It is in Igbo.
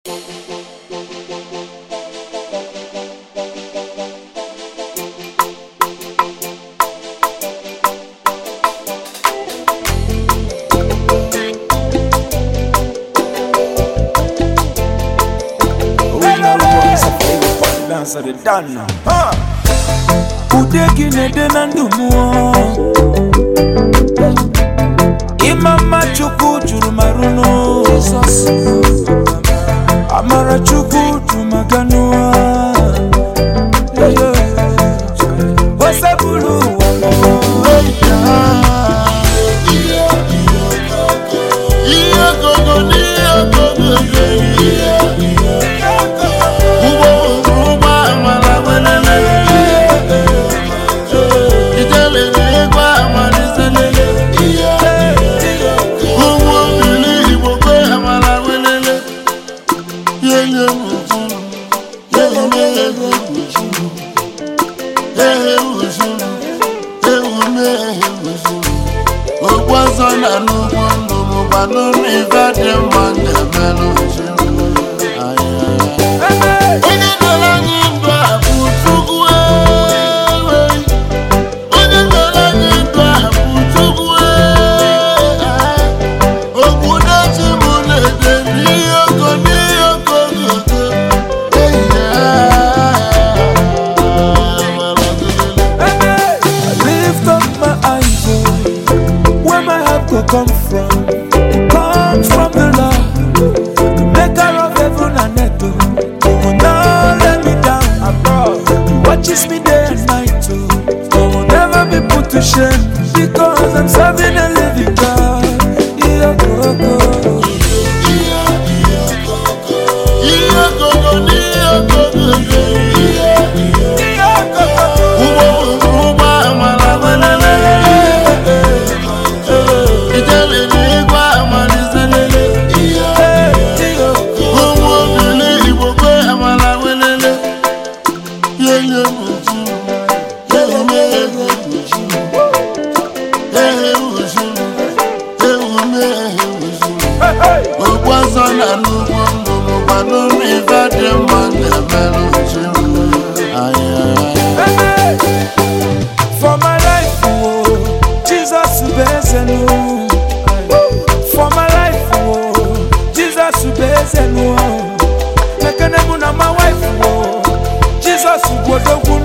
Udegine denandumo Imama chuku juru maruno Amara chuku jumaganua Wasabulu come from the Lord, the maker of heaven and earth. He will not let me down. He watches me day and night too. I will never be put to shame because I'm serving a living God. For my life, oh, Jesus ubezenu. For my life, oh, Jesus ubezenu. Mekanemu na my wife, oh, Jesus ubodogu.